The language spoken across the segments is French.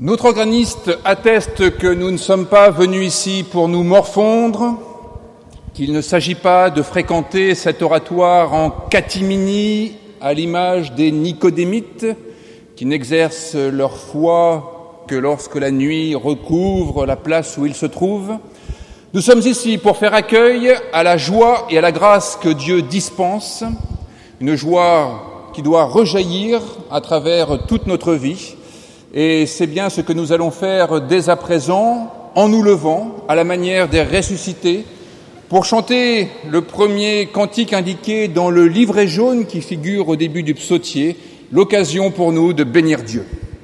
Notre organiste atteste que nous ne sommes pas venus ici pour nous morfondre, qu'il ne s'agit pas de fréquenter cet oratoire en catimini à l'image des nicodémites qui n'exercent leur foi que lorsque la nuit recouvre la place où ils se trouvent. Nous sommes ici pour faire accueil à la joie et à la grâce que Dieu dispense, une joie qui doit rejaillir à travers toute notre vie. Et c'est bien ce que nous allons faire dès à présent, en nous levant, à la manière des ressuscités, pour chanter le premier cantique indiqué dans le livret jaune qui figure au début du psautier, l'occasion pour nous de bénir Dieu.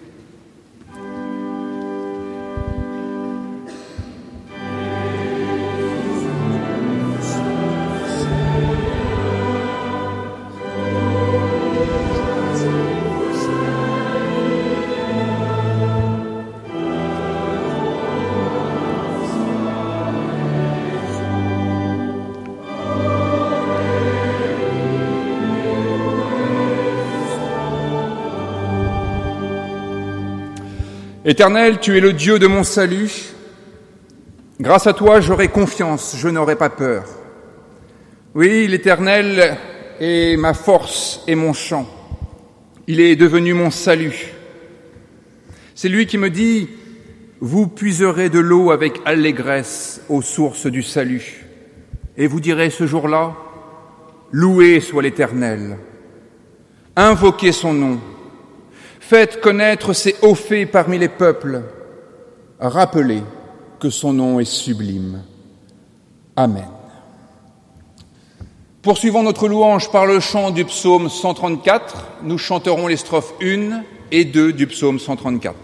Éternel, tu es le Dieu de mon salut. Grâce à toi, j'aurai confiance, je n'aurai pas peur. Oui, l'Éternel est ma force et mon chant. Il est devenu mon salut. C'est lui qui me dit « Vous puiserez de l'eau avec allégresse aux sources du salut. » Et vous direz ce jour-là « Loué soit l'Éternel. Invoquez son nom. Faites connaître ses hauts faits parmi les peuples. Rappelez que son nom est sublime. Amen. Poursuivons notre louange par le chant du psaume 134. Nous chanterons les strophes 1 et 2 du psaume 134.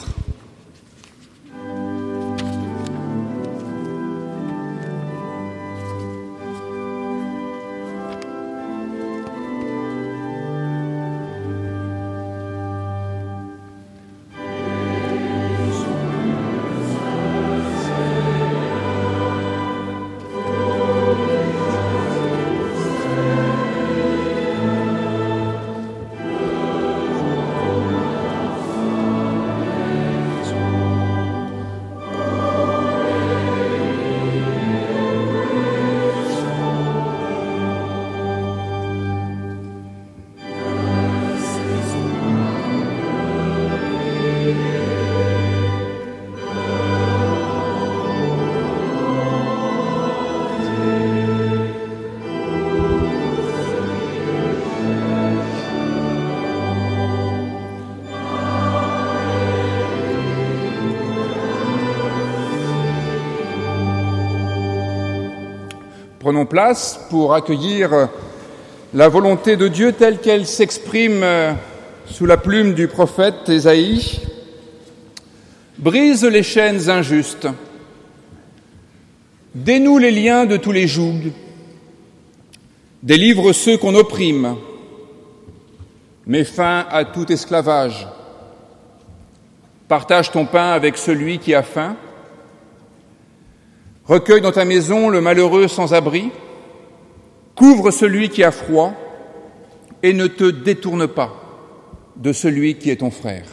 Prenons place pour accueillir la volonté de Dieu telle qu'elle s'exprime sous la plume du prophète Ésaïe. Brise les chaînes injustes, dénoue les liens de tous les jougs, délivre ceux qu'on opprime, mets fin à tout esclavage, partage ton pain avec celui qui a faim, recueille dans ta maison le malheureux sans abri, couvre celui qui a froid et ne te détourne pas de celui qui est ton frère.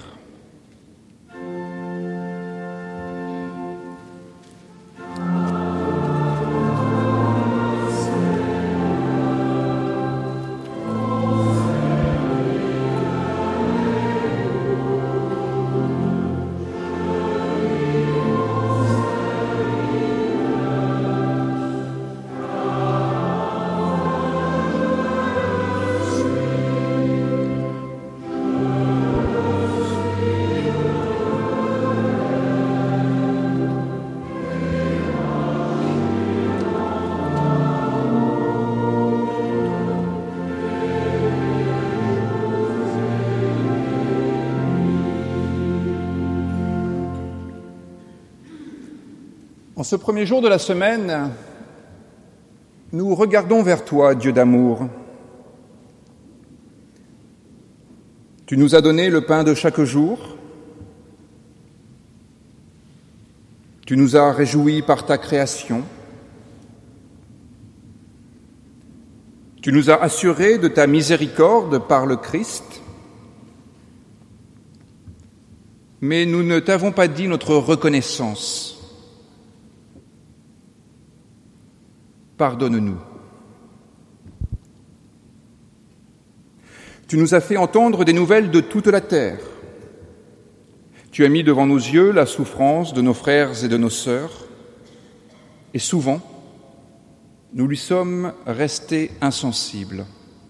En ce premier jour de la semaine, nous regardons vers toi, Dieu d'amour. Tu nous as donné le pain de chaque jour. Tu nous as réjouis par ta création. Tu nous as assurés de ta miséricorde par le Christ. mais nous ne t'avons pas dit notre reconnaissance. Pardonne-nous. Tu nous as fait entendre des nouvelles de toute la terre. Tu as mis devant nos yeux la souffrance de nos frères et de nos sœurs, et souvent, nous lui sommes restés insensibles.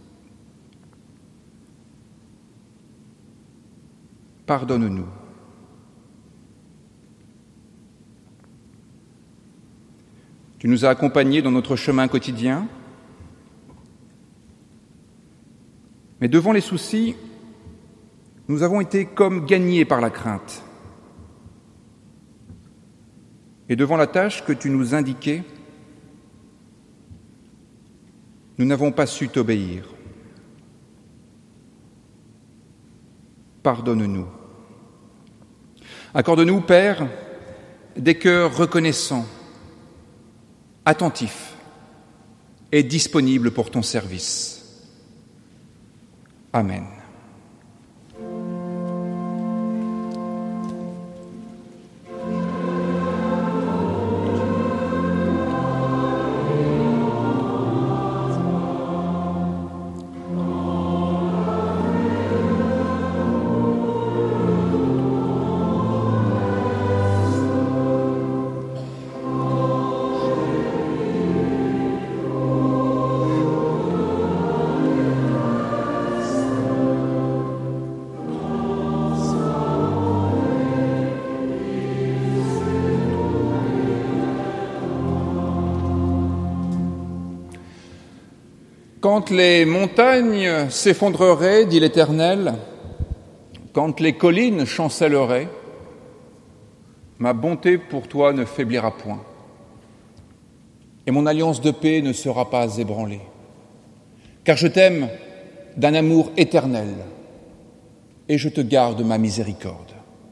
Pardonne-nous. Tu nous as accompagnés dans notre chemin quotidien, mais devant les soucis, nous avons été comme gagnés par la crainte. Et devant la tâche que tu nous indiquais, nous n'avons pas su t'obéir. Pardonne-nous. Accorde-nous, Père, des cœurs reconnaissants, attentifs et disponibles pour ton service. Amen. Quand les montagnes s'effondreraient, dit l'Éternel, quand les collines chancelleraient, ma bonté pour toi ne faiblira point, et mon alliance de paix ne sera pas ébranlée. Car je t'aime d'un amour éternel, et je te garde ma miséricorde.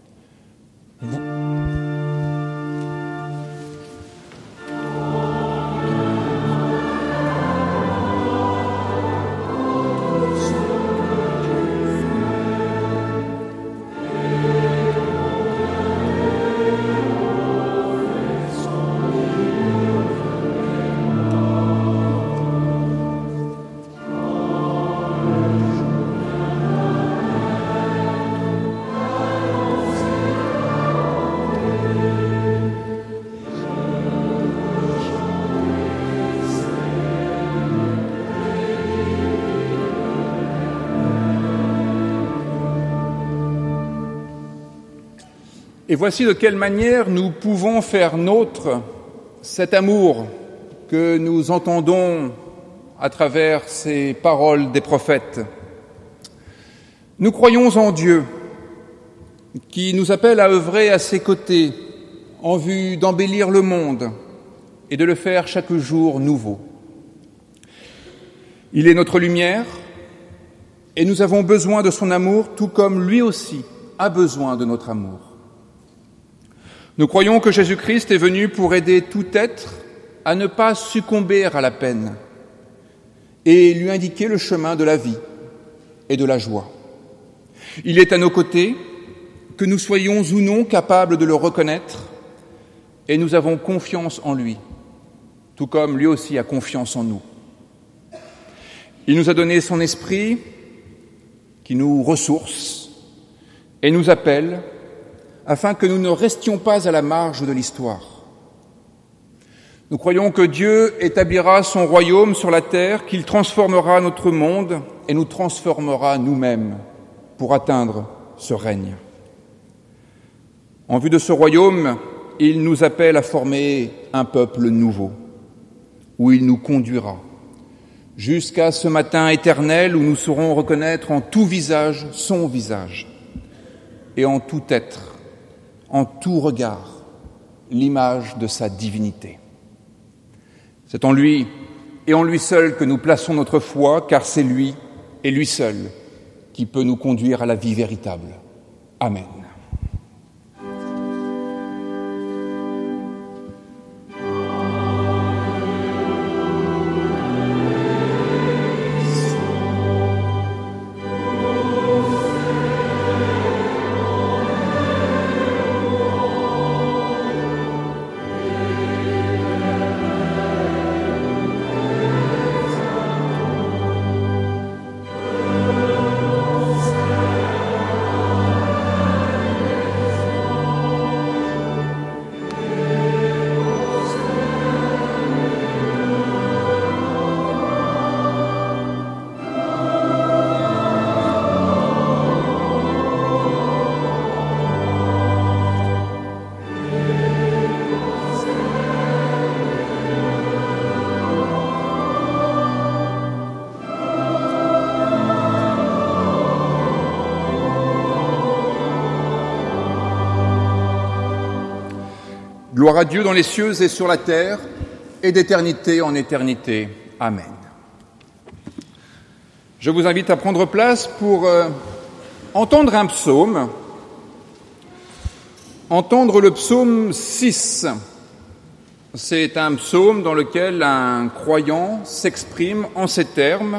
Et voici de quelle manière nous pouvons faire nôtre cet amour que nous entendons à travers ces paroles des prophètes. Nous croyons en Dieu, qui nous appelle à œuvrer à ses côtés en vue d'embellir le monde et de le faire chaque jour nouveau. Il est notre lumière et nous avons besoin de son amour, tout comme lui aussi a besoin de notre amour. Nous croyons que Jésus-Christ est venu pour aider tout être à ne pas succomber à la peine et lui indiquer le chemin de la vie et de la joie. Il est à nos côtés, que nous soyons ou non capables de le reconnaître, et nous avons confiance en lui, tout comme lui aussi a confiance en nous. Il nous a donné son esprit qui nous ressource et nous appelle afin que nous ne restions pas à la marge de l'histoire. Nous croyons que Dieu établira son royaume sur la terre, qu'il transformera notre monde et nous transformera nous-mêmes pour atteindre ce règne. En vue de ce royaume, il nous appelle à former un peuple nouveau, où il nous conduira, jusqu'à ce matin éternel où nous saurons reconnaître en tout visage son visage, et en tout être, en tout regard, l'image de sa divinité. C'est en lui et en lui seul que nous plaçons notre foi, car c'est lui et lui seul qui peut nous conduire à la vie véritable. Amen. Gloire à Dieu dans les cieux et sur la terre, et d'éternité en éternité. Amen. Je vous invite à prendre place pour entendre un psaume, entendre le psaume 6. C'est un psaume dans lequel un croyant s'exprime en ces termes.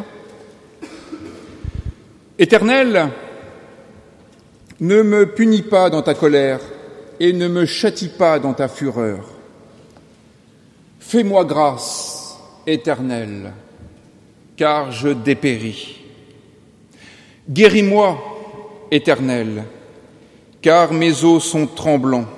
Éternel, ne me punis pas dans ta colère et ne me châtie pas dans ta fureur. Fais-moi grâce, Éternel, car je dépéris. Guéris-moi, Éternel, car mes os sont tremblants.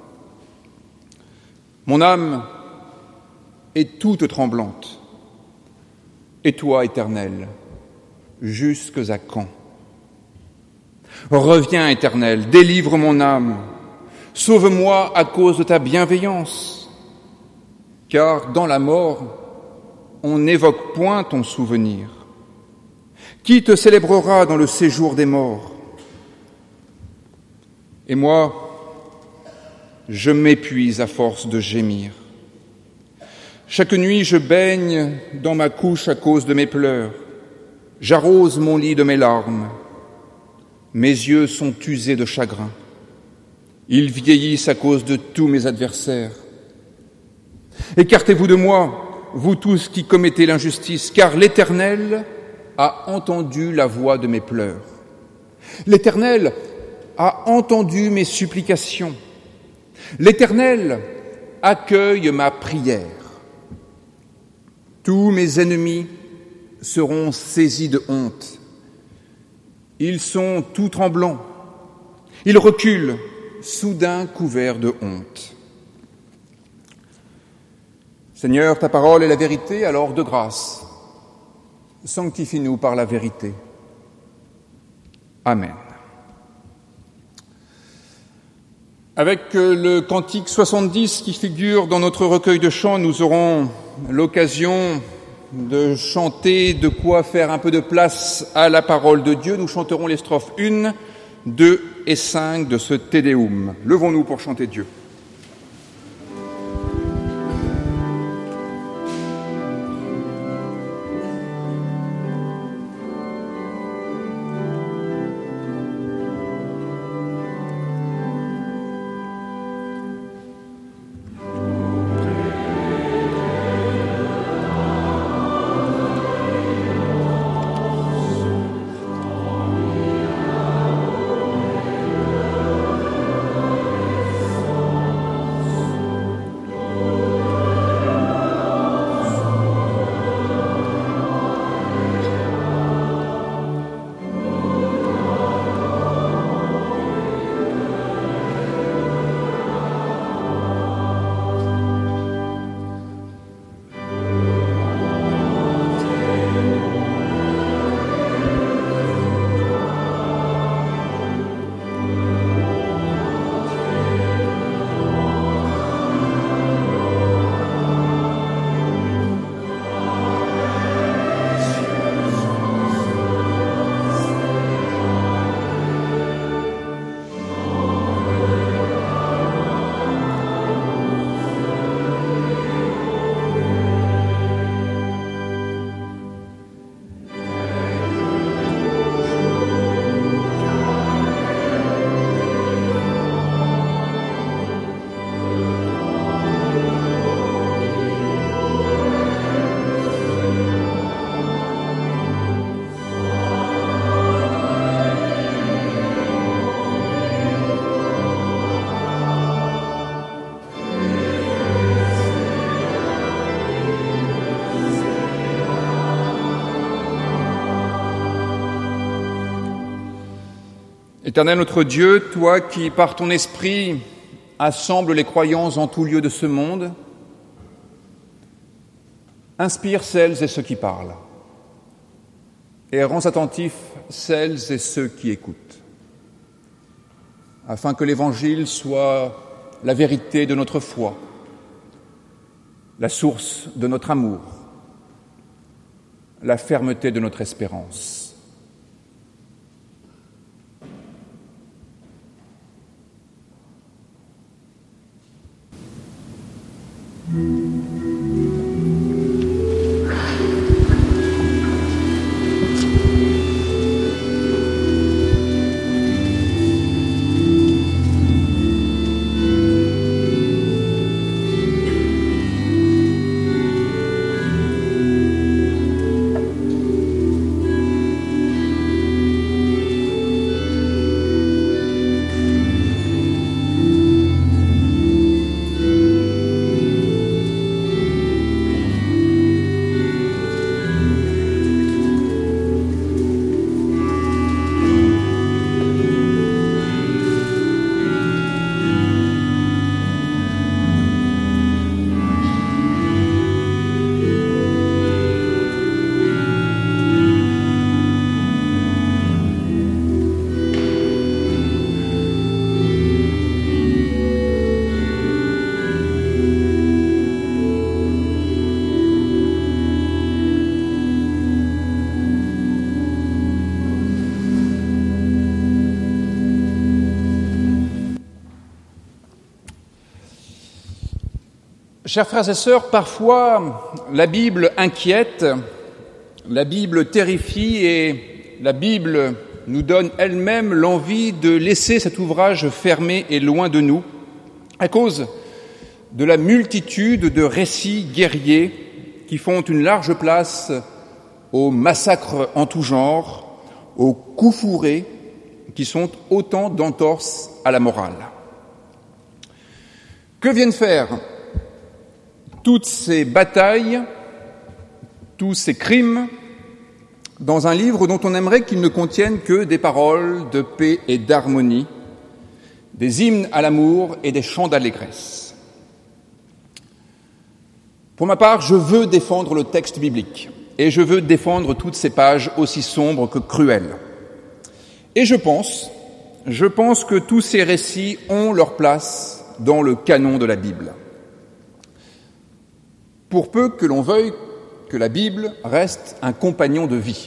Mon âme est toute tremblante. Et toi, Éternel, jusques à quand? Reviens, Éternel, délivre mon âme. Sauve-moi à cause de ta bienveillance. Car dans la mort, on n'évoque point ton souvenir. Qui te célébrera dans le séjour des morts? Et moi, je m'épuise à force de gémir. Chaque nuit, je baigne dans ma couche à cause de mes pleurs. J'arrose mon lit de mes larmes. Mes yeux sont usés de chagrin. Ils vieillissent à cause de tous mes adversaires. Écartez-vous de moi, vous tous qui commettez l'injustice, car l'Éternel a entendu la voix de mes pleurs. L'Éternel a entendu mes supplications. L'Éternel accueille ma prière. Tous mes ennemis seront saisis de honte. Ils sont tout tremblants. Ils reculent, soudain couverts de honte. Seigneur, ta parole est la vérité, alors de grâce, sanctifie-nous par la vérité. Amen. Avec le cantique 70 qui figure dans notre recueil de chants, nous aurons l'occasion de chanter, de quoi faire un peu de place à la parole de Dieu. Nous chanterons les strophes 1, 2 et 5 de ce Te Deum. Levons-nous pour chanter Dieu. Éternel notre Dieu, toi qui, par ton esprit, assembles les croyants en tout lieu de ce monde, inspire celles et ceux qui parlent et rends attentifs celles et ceux qui écoutent, afin que l'Évangile soit la vérité de notre foi, la source de notre amour, la fermeté de notre espérance. Chers frères et sœurs, parfois la Bible inquiète, la Bible terrifie et la Bible nous donne elle-même l'envie de laisser cet ouvrage fermé et loin de nous à cause de la multitude de récits guerriers qui font une large place aux massacres en tout genre, aux coups fourrés qui sont autant d'entorses à la morale. Que viennent faire toutes ces batailles, tous ces crimes, dans un livre dont on aimerait qu'il ne contienne que des paroles de paix et d'harmonie, des hymnes à l'amour et des chants d'allégresse? Pour ma part, je veux défendre le texte biblique et je veux défendre toutes ces pages aussi sombres que cruelles. Et je pense que tous ces récits ont leur place dans le canon de la Bible. Pour peu que l'on veuille que la Bible reste un compagnon de vie.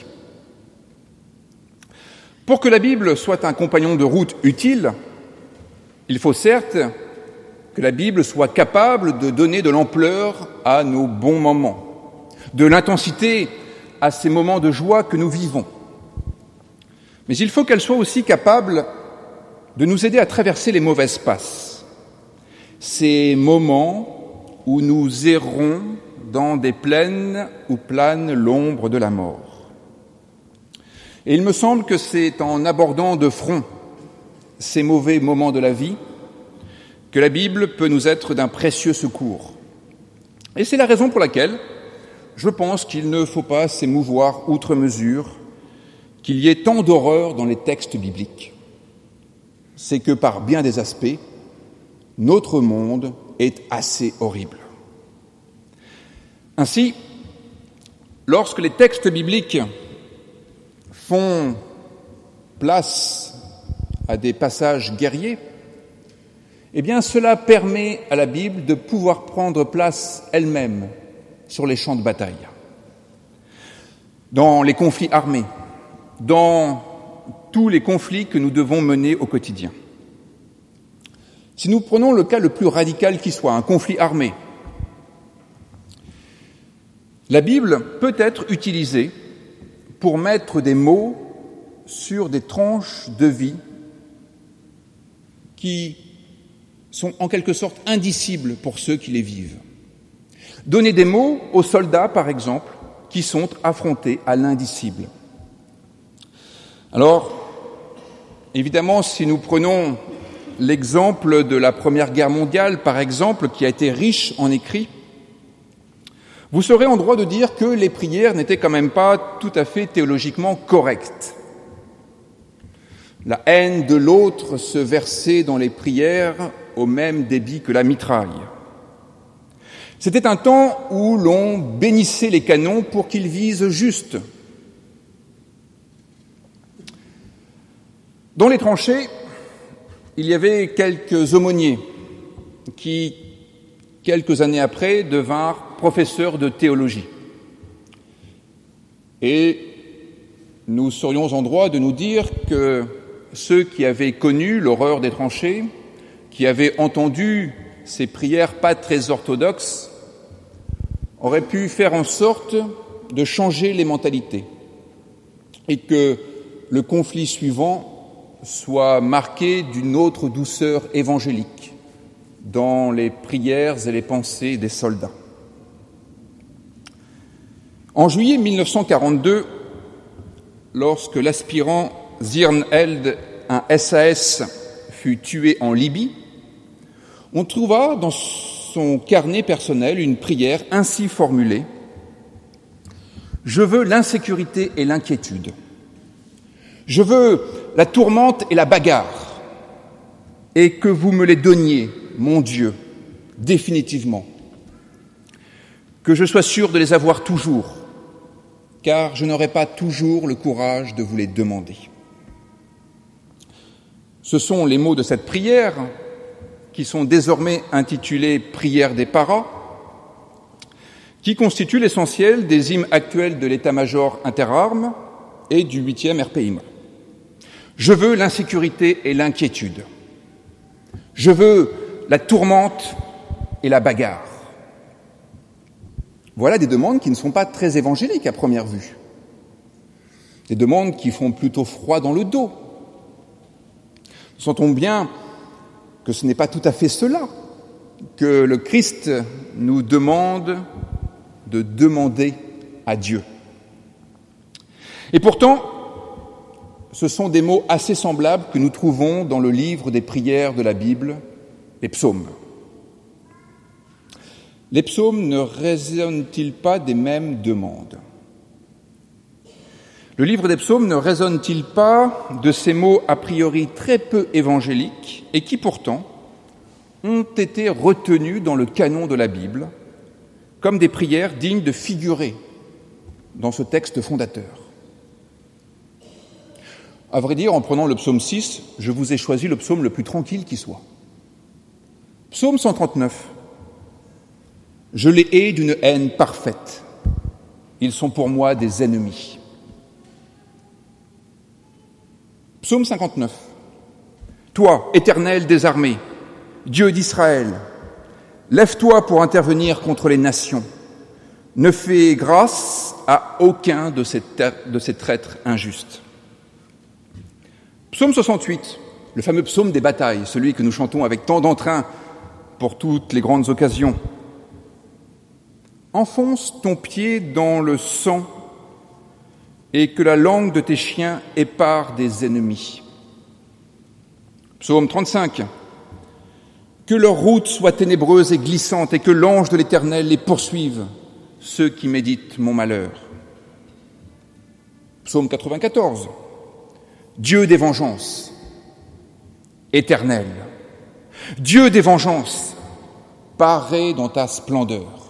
Pour que la Bible soit un compagnon de route utile, il faut certes que la Bible soit capable de donner de l'ampleur à nos bons moments, de l'intensité à ces moments de joie que nous vivons. Mais il faut qu'elle soit aussi capable de nous aider à traverser les mauvaises passes, ces moments où nous errons dans des plaines où plane l'ombre de la mort. Et il me semble que c'est en abordant de front ces mauvais moments de la vie que la Bible peut nous être d'un précieux secours. Et c'est la raison pour laquelle je pense qu'il ne faut pas s'émouvoir outre mesure qu'il y ait tant d'horreur dans les textes bibliques. C'est que par bien des aspects, notre monde est assez horrible. Ainsi, lorsque les textes bibliques font place à des passages guerriers, eh bien cela permet à la Bible de pouvoir prendre place elle-même sur les champs de bataille, dans les conflits armés, dans tous les conflits que nous devons mener au quotidien. Si nous prenons le cas le plus radical qui soit, un conflit armé, la Bible peut être utilisée pour mettre des mots sur des tranches de vie qui sont en quelque sorte indicibles pour ceux qui les vivent. Donner des mots aux soldats, par exemple, qui sont affrontés à l'indicible. Alors, évidemment, si nous prenons l'exemple de la Première Guerre mondiale, par exemple, qui a été riche en écrits, vous serez en droit de dire que les prières n'étaient quand même pas tout à fait théologiquement correctes. La haine de l'autre se versait dans les prières au même débit que la mitraille. C'était un temps où l'on bénissait les canons pour qu'ils visent juste. Dans les tranchées, il y avait quelques aumôniers qui, quelques années après, devinrent professeurs de théologie. Et nous serions en droit de nous dire que ceux qui avaient connu l'horreur des tranchées, qui avaient entendu ces prières pas très orthodoxes, auraient pu faire en sorte de changer les mentalités et que le conflit suivant soit marqué d'une autre douceur évangélique dans les prières et les pensées des soldats. En juillet 1942, lorsque l'aspirant Zirnheld, un SAS, fut tué en Libye, on trouva dans son carnet personnel une prière ainsi formulée : « Je veux l'insécurité et l'inquiétude. Je veux la tourmente et la bagarre, et que vous me les donniez, mon Dieu, définitivement. Que je sois sûr de les avoir toujours, car je n'aurai pas toujours le courage de vous les demander. » Ce sont les mots de cette prière, qui sont désormais intitulés « Prière des paras », qui constituent l'essentiel des hymnes actuels de l'état-major interarmes et du 8e RPIMA. Je veux l'insécurité et l'inquiétude. Je veux la tourmente et la bagarre. Voilà des demandes qui ne sont pas très évangéliques à première vue. Des demandes qui font plutôt froid dans le dos. Nous sentons bien que ce n'est pas tout à fait cela que le Christ nous demande de demander à Dieu. Et pourtant, ce sont des mots assez semblables que nous trouvons dans le livre des prières de la Bible, les psaumes. Les psaumes ne résonnent-ils pas des mêmes demandes ? Le livre des psaumes ne résonne-t-il pas de ces mots a priori très peu évangéliques et qui pourtant ont été retenus dans le canon de la Bible comme des prières dignes de figurer dans ce texte fondateur ? À vrai dire, en prenant le psaume 6, je vous ai choisi le psaume le plus tranquille qui soit. Psaume 139. Je les hais d'une haine parfaite. Ils sont pour moi des ennemis. Psaume 59. Toi, Éternel des armées, Dieu d'Israël, lève-toi pour intervenir contre les nations. Ne fais grâce à aucun de ces traîtres injustes. Psaume 68, le fameux psaume des batailles, celui que nous chantons avec tant d'entrain pour toutes les grandes occasions. Enfonce ton pied dans le sang et que la langue de tes chiens épare des ennemis. Psaume 35. Que leur route soit ténébreuse et glissante et que l'ange de l'Éternel les poursuive, ceux qui méditent mon malheur. Psaume 94. Dieu des vengeances, éternel. Dieu des vengeances, paré dans ta splendeur.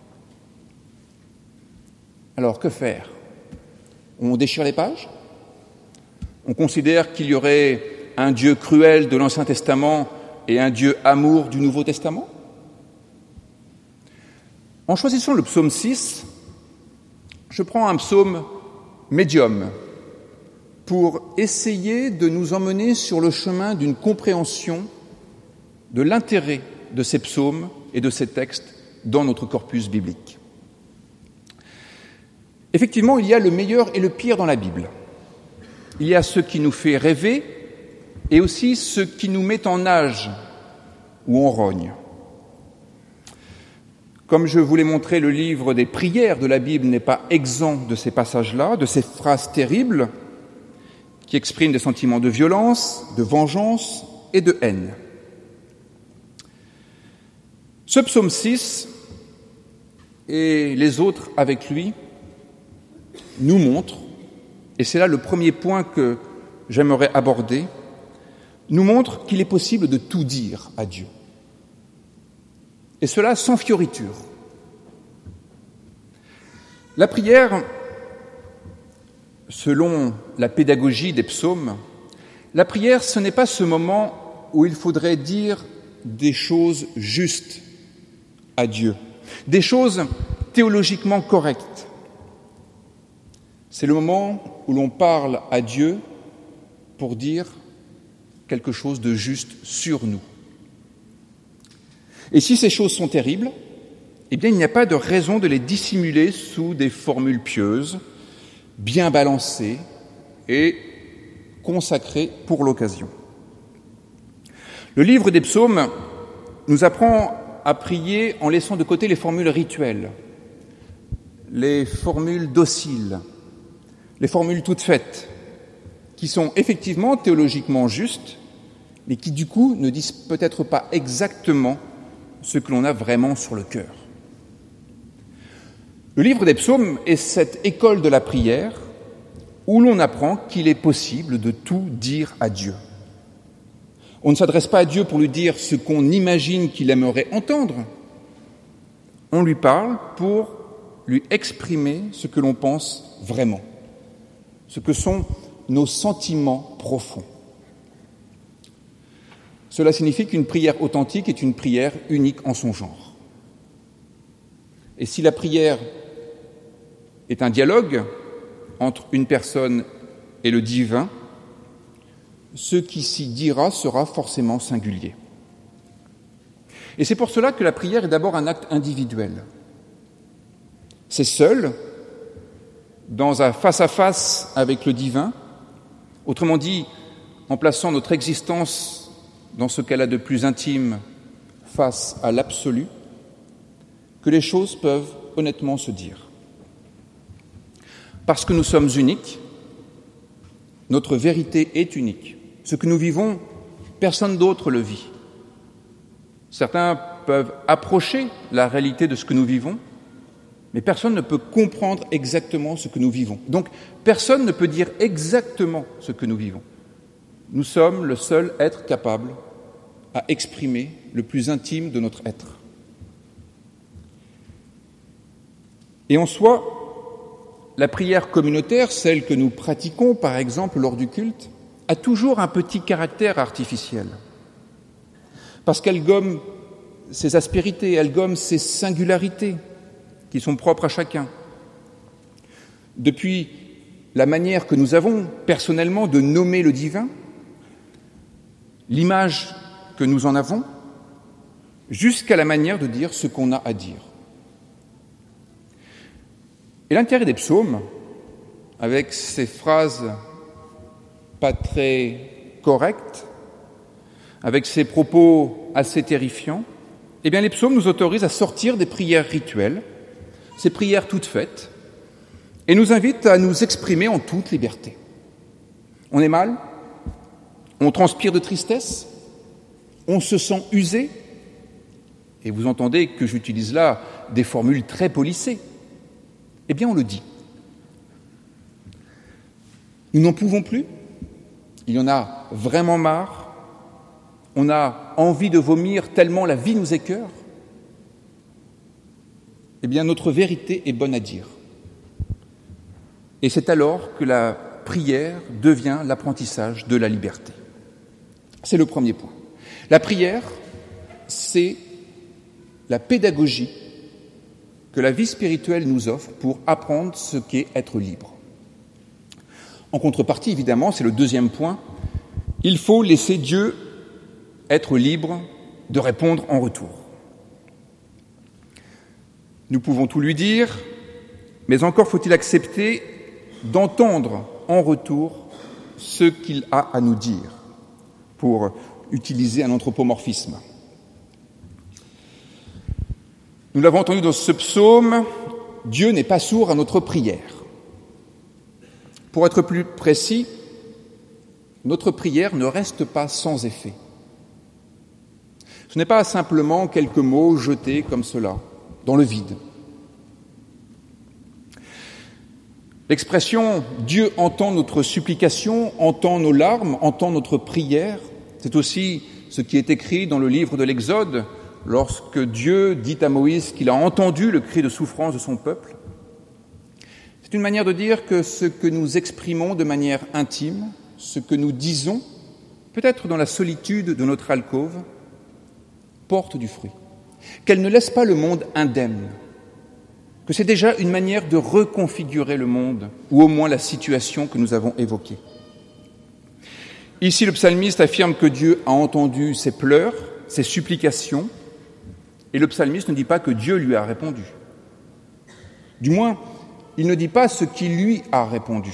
Alors, que faire ? On déchire les pages ? On considère qu'il y aurait un Dieu cruel de l'Ancien Testament et un Dieu amour du Nouveau Testament ? En choisissant le psaume 6, je prends un psaume médium pour essayer de nous emmener sur le chemin d'une compréhension de l'intérêt de ces psaumes et de ces textes dans notre corpus biblique. Effectivement, il y a le meilleur et le pire dans la Bible. Il y a ce qui nous fait rêver et aussi ce qui nous met en nage ou on rogne. Comme je vous l'ai montré, le livre des prières de la Bible n'est pas exempt de ces passages-là, de ces phrases terribles qui expriment des sentiments de violence, de vengeance et de haine. Ce psaume 6 et les autres avec lui nous montrent, et c'est là le premier point que j'aimerais aborder, nous montrent qu'il est possible de tout dire à Dieu. Et cela sans fioriture. La prière, selon la pédagogie des psaumes, la prière, ce n'est pas ce moment où il faudrait dire des choses justes à Dieu, des choses théologiquement correctes. C'est le moment où l'on parle à Dieu pour dire quelque chose de juste sur nous. Et si ces choses sont terribles, eh bien, il n'y a pas de raison de les dissimuler sous des formules pieuses, bien balancées et consacrées pour l'occasion. Le livre des psaumes nous apprend à prier en laissant de côté les formules rituelles, les formules dociles, les formules toutes faites, qui sont effectivement théologiquement justes, mais qui du coup ne disent peut-être pas exactement ce que l'on a vraiment sur le cœur. Le livre des psaumes est cette école de la prière où l'on apprend qu'il est possible de tout dire à Dieu. On ne s'adresse pas à Dieu pour lui dire ce qu'on imagine qu'il aimerait entendre. On lui parle pour lui exprimer ce que l'on pense vraiment, ce que sont nos sentiments profonds. Cela signifie qu'une prière authentique est une prière unique en son genre. Et si la prière est un dialogue entre une personne et le divin, ce qui s'y dira sera forcément singulier. Et c'est pour cela que la prière est d'abord un acte individuel. C'est seul, dans un face-à-face avec le divin, autrement dit, en plaçant notre existence dans ce qu'elle a de plus intime face à l'absolu, que les choses peuvent honnêtement se dire. Parce que nous sommes uniques, notre vérité est unique. Ce que nous vivons, personne d'autre le vit. Certains peuvent approcher la réalité de ce que nous vivons, mais personne ne peut comprendre exactement ce que nous vivons. Donc, personne ne peut dire exactement ce que nous vivons. Nous sommes le seul être capable à exprimer le plus intime de notre être. Et en soi, la prière communautaire, celle que nous pratiquons par exemple lors du culte, a toujours un petit caractère artificiel. Parce qu'elle gomme ses aspérités, elle gomme ses singularités qui sont propres à chacun. Depuis la manière que nous avons personnellement de nommer le divin, l'image que nous en avons, jusqu'à la manière de dire ce qu'on a à dire. Et l'intérêt des psaumes, avec ces phrases pas très correctes, avec ces propos assez terrifiants, eh bien les psaumes nous autorisent à sortir des prières rituelles, ces prières toutes faites, et nous invitent à nous exprimer en toute liberté. On est mal, on transpire de tristesse, on se sent usé, et vous entendez que j'utilise là des formules très polissées, eh bien on le dit. Nous n'en pouvons plus, il y en a vraiment marre, on a envie de vomir tellement la vie nous écœure. Eh bien notre vérité est bonne à dire. Et c'est alors que la prière devient l'apprentissage de la liberté. C'est le premier point. La prière, c'est la pédagogie que la vie spirituelle nous offre pour apprendre ce qu'est être libre. En contrepartie, évidemment, c'est le deuxième point, il faut laisser Dieu être libre de répondre en retour. Nous pouvons tout lui dire, mais encore faut-il accepter d'entendre en retour ce qu'il a à nous dire, pour utiliser un anthropomorphisme. Nous l'avons entendu dans ce psaume, Dieu n'est pas sourd à notre prière. Pour être plus précis, notre prière ne reste pas sans effet. Ce n'est pas simplement quelques mots jetés comme cela, dans le vide. L'expression « Dieu entend notre supplication, entend nos larmes, entend notre prière », c'est aussi ce qui est écrit dans le livre de l'Exode, lorsque Dieu dit à Moïse qu'il a entendu le cri de souffrance de son peuple. C'est une manière de dire que ce que nous exprimons de manière intime, ce que nous disons, peut-être dans la solitude de notre alcôve, porte du fruit. Qu'elle ne laisse pas le monde indemne, que c'est déjà une manière de reconfigurer le monde, ou au moins la situation que nous avons évoquée. Ici, le psalmiste affirme que Dieu a entendu ses pleurs, ses supplications, et le psalmiste ne dit pas que Dieu lui a répondu. Du moins, il ne dit pas ce qui lui a répondu.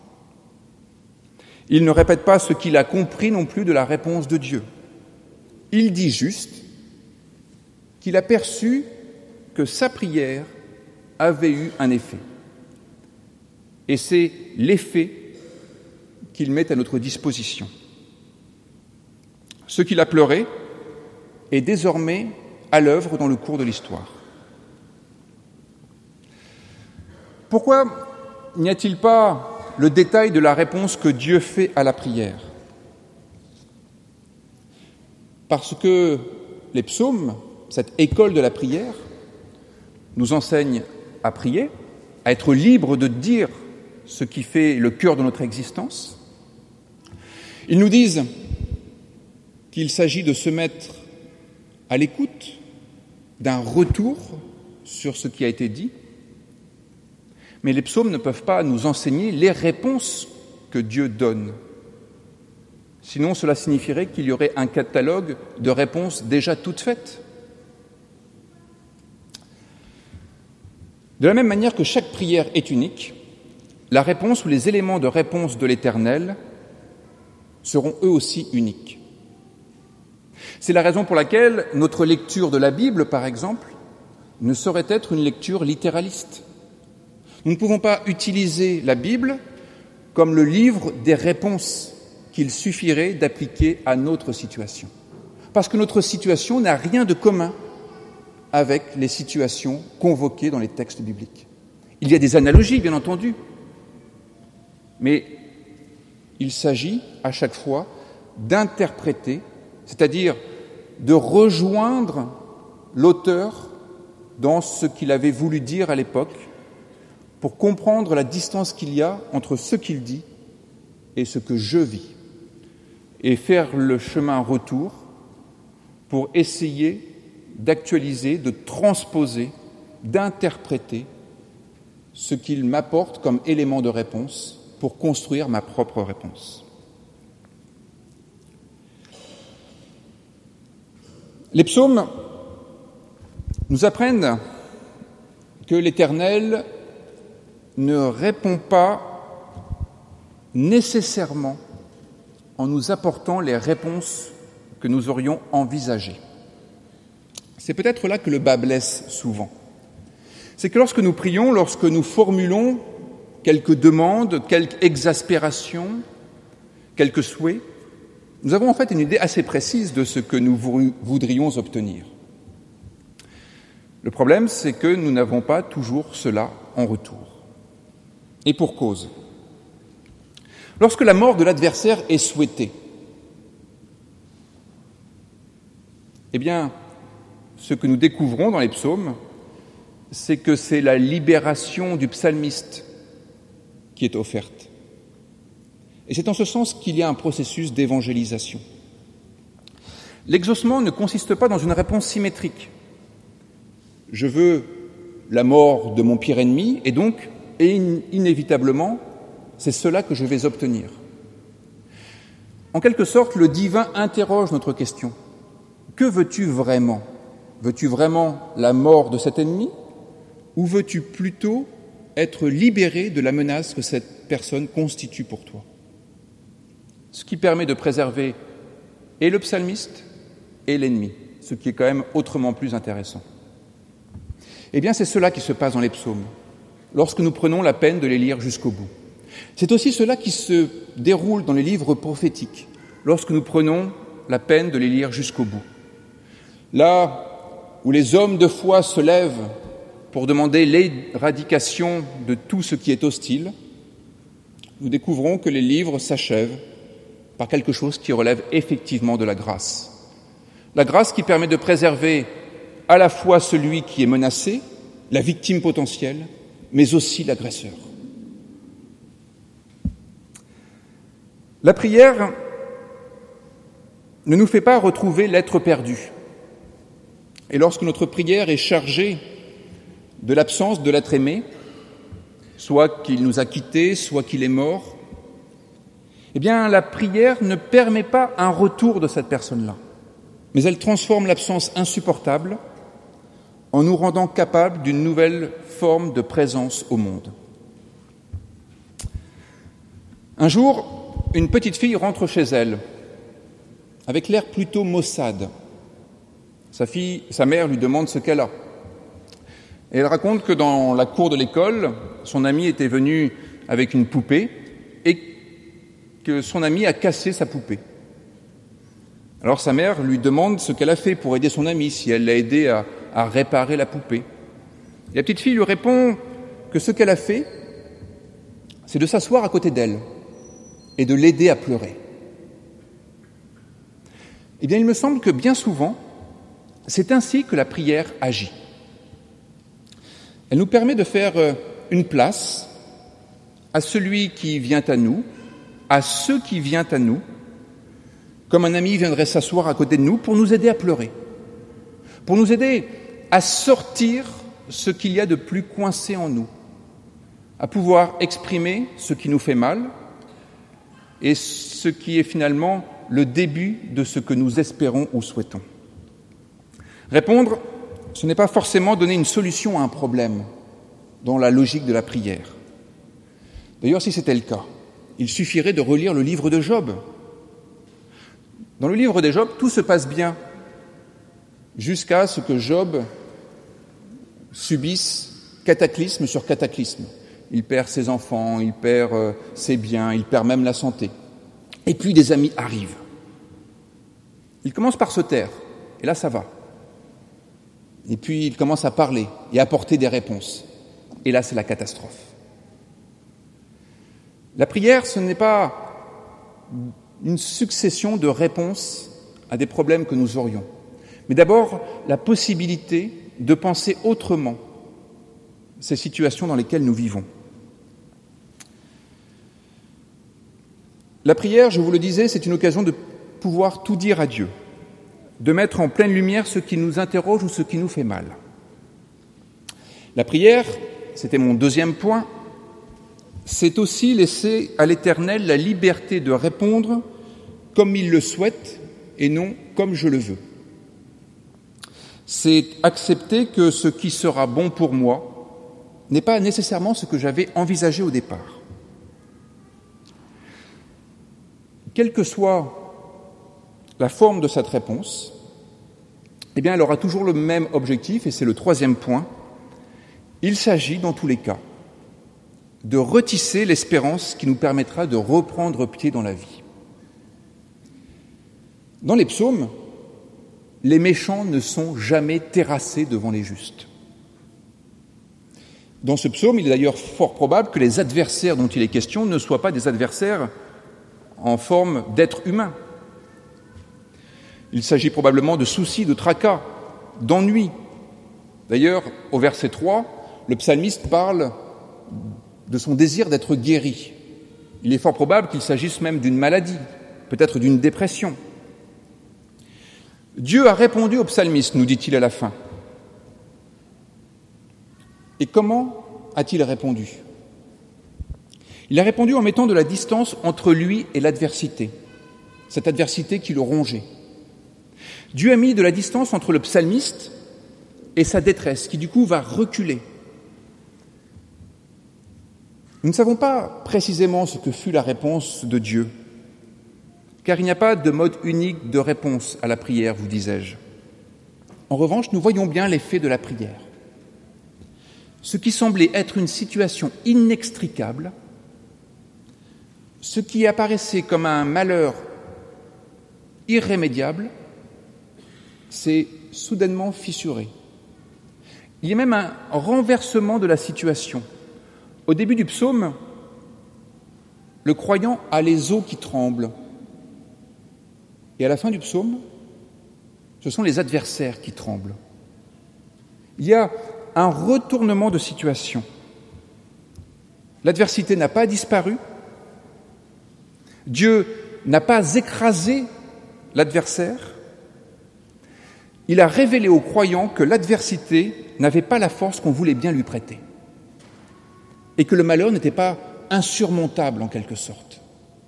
Il ne répète pas ce qu'il a compris non plus de la réponse de Dieu. Il dit juste qu'il a perçu que sa prière avait eu un effet. Et c'est l'effet qu'il met à notre disposition. Ce qu'il a pleuré est désormais à l'œuvre dans le cours de l'histoire. Pourquoi n'y a-t-il pas le détail de la réponse que Dieu fait à la prière? Parce que les psaumes, cette école de la prière, nous enseignent à prier, à être libres de dire ce qui fait le cœur de notre existence. Ils nous disent qu'il s'agit de se mettre à l'écoute d'un retour sur ce qui a été dit, mais les psaumes ne peuvent pas nous enseigner les réponses que Dieu donne. Sinon, cela signifierait qu'il y aurait un catalogue de réponses déjà toutes faites. De la même manière que chaque prière est unique, la réponse ou les éléments de réponse de l'Éternel seront eux aussi uniques. C'est la raison pour laquelle notre lecture de la Bible, par exemple, ne saurait être une lecture littéraliste. Nous ne pouvons pas utiliser la Bible comme le livre des réponses qu'il suffirait d'appliquer à notre situation. Parce que notre situation n'a rien de commun avec les situations convoquées dans les textes bibliques. Il y a des analogies, bien entendu, mais il s'agit à chaque fois d'interpréter, c'est-à-dire de rejoindre l'auteur dans ce qu'il avait voulu dire à l'époque pour comprendre la distance qu'il y a entre ce qu'il dit et ce que je vis, et faire le chemin retour pour essayer d'actualiser, de transposer, d'interpréter ce qu'il m'apporte comme élément de réponse pour construire ma propre réponse. Les psaumes nous apprennent que l'Éternel ne répond pas nécessairement en nous apportant les réponses que nous aurions envisagées. C'est peut-être là que le bât blesse souvent. C'est que lorsque nous prions, lorsque nous formulons quelques demandes, quelques exaspérations, quelques souhaits, nous avons en fait une idée assez précise de ce que nous voudrions obtenir. Le problème, c'est que nous n'avons pas toujours cela en retour. Et pour cause. Lorsque la mort de l'adversaire est souhaitée, eh bien, ce que nous découvrons dans les psaumes, c'est que c'est la libération du psalmiste qui est offerte. Et c'est en ce sens qu'il y a un processus d'évangélisation. L'exaucement ne consiste pas dans une réponse symétrique. Je veux la mort de mon pire ennemi, et donc, inévitablement, c'est cela que je vais obtenir. En quelque sorte, le divin interroge notre question. Que veux-tu vraiment ? Veux-tu vraiment la mort de cet ennemi ? Ou veux-tu plutôt être libéré de la menace que cette personne constitue pour toi ? Ce qui permet de préserver et le psalmiste et l'ennemi, ce qui est quand même autrement plus intéressant. Eh bien, c'est cela qui se passe dans les psaumes, lorsque nous prenons la peine de les lire jusqu'au bout. C'est aussi cela qui se déroule dans les livres prophétiques, lorsque nous prenons la peine de les lire jusqu'au bout. Là où les hommes de foi se lèvent pour demander l'éradication de tout ce qui est hostile, nous découvrons que les livres s'achèvent par quelque chose qui relève effectivement de la grâce. La grâce qui permet de préserver à la fois celui qui est menacé, la victime potentielle, mais aussi l'agresseur. La prière ne nous fait pas retrouver l'être perdu. Et lorsque notre prière est chargée de l'absence de l'être aimé, soit qu'il nous a quittés, soit qu'il est mort, eh bien, la prière ne permet pas un retour de cette personne-là, mais elle transforme l'absence insupportable en nous rendant capables d'une nouvelle forme de présence au monde. Un jour, une petite fille rentre chez elle, avec l'air plutôt maussade. Sa mère lui demande ce qu'elle a. Et elle raconte que dans la cour de l'école, son ami était venu avec une poupée et que son ami a cassé sa poupée. Alors sa mère lui demande ce qu'elle a fait pour aider son ami, si elle l'a aidé à réparer la poupée. Et la petite fille lui répond que ce qu'elle a fait, c'est de s'asseoir à côté d'elle et de l'aider à pleurer. Eh bien, il me semble que bien souvent, c'est ainsi que la prière agit. Elle nous permet de faire une place à celui qui vient à nous, à ceux qui viennent à nous, comme un ami viendrait s'asseoir à côté de nous pour nous aider à pleurer, pour nous aider à sortir ce qu'il y a de plus coincé en nous, à pouvoir exprimer ce qui nous fait mal et ce qui est finalement le début de ce que nous espérons ou souhaitons. Répondre, ce n'est pas forcément donner une solution à un problème, dans la logique de la prière. D'ailleurs, si c'était le cas, il suffirait de relire le livre de Job. Dans le livre de Job, tout se passe bien, jusqu'à ce que Job subisse cataclysme sur cataclysme. Il perd ses enfants, il perd ses biens, il perd même la santé. Et puis des amis arrivent. Il commence par se taire, et là ça va. Et puis il commence à parler et à apporter des réponses. Et là c'est la catastrophe. La prière, ce n'est pas une succession de réponses à des problèmes que nous aurions, mais d'abord la possibilité de penser autrement ces situations dans lesquelles nous vivons. La prière, je vous le disais, c'est une occasion de pouvoir tout dire à Dieu, de mettre en pleine lumière ce qui nous interroge ou ce qui nous fait mal. La prière, c'était mon deuxième point, c'est aussi laisser à l'Éternel la liberté de répondre comme il le souhaite et non comme je le veux. C'est accepter que ce qui sera bon pour moi n'est pas nécessairement ce que j'avais envisagé au départ. Quelle que soit la forme de cette réponse, eh bien, elle aura toujours le même objectif, et c'est le troisième point. Il s'agit, dans tous les cas, de retisser l'espérance qui nous permettra de reprendre pied dans la vie. Dans les psaumes, les méchants ne sont jamais terrassés devant les justes. Dans ce psaume, il est d'ailleurs fort probable que les adversaires dont il est question ne soient pas des adversaires en forme d'êtres humains. Il s'agit probablement de soucis, de tracas, d'ennuis. D'ailleurs, au verset 3, le psalmiste parle de son désir d'être guéri. Il est fort probable qu'il s'agisse même d'une maladie, peut-être d'une dépression. Dieu a répondu au psalmiste, nous dit-il à la fin. Et comment a-t-il répondu ? Il a répondu en mettant de la distance entre lui et l'adversité, cette adversité qui le rongeait. Dieu a mis de la distance entre le psalmiste et sa détresse, qui du coup va reculer. Nous ne savons pas précisément ce que fut la réponse de Dieu, car il n'y a pas de mode unique de réponse à la prière, vous disais-je. En revanche, nous voyons bien l'effet de la prière. Ce qui semblait être une situation inextricable, ce qui apparaissait comme un malheur irrémédiable, s'est soudainement fissuré. Il y a même un renversement de la situation. Au début du psaume, le croyant a les os qui tremblent. Et à la fin du psaume, ce sont les adversaires qui tremblent. Il y a un retournement de situation. L'adversité n'a pas disparu. Dieu n'a pas écrasé l'adversaire. Il a révélé aux croyants que l'adversité n'avait pas la force qu'on voulait bien lui prêter et que le malheur n'était pas insurmontable en quelque sorte.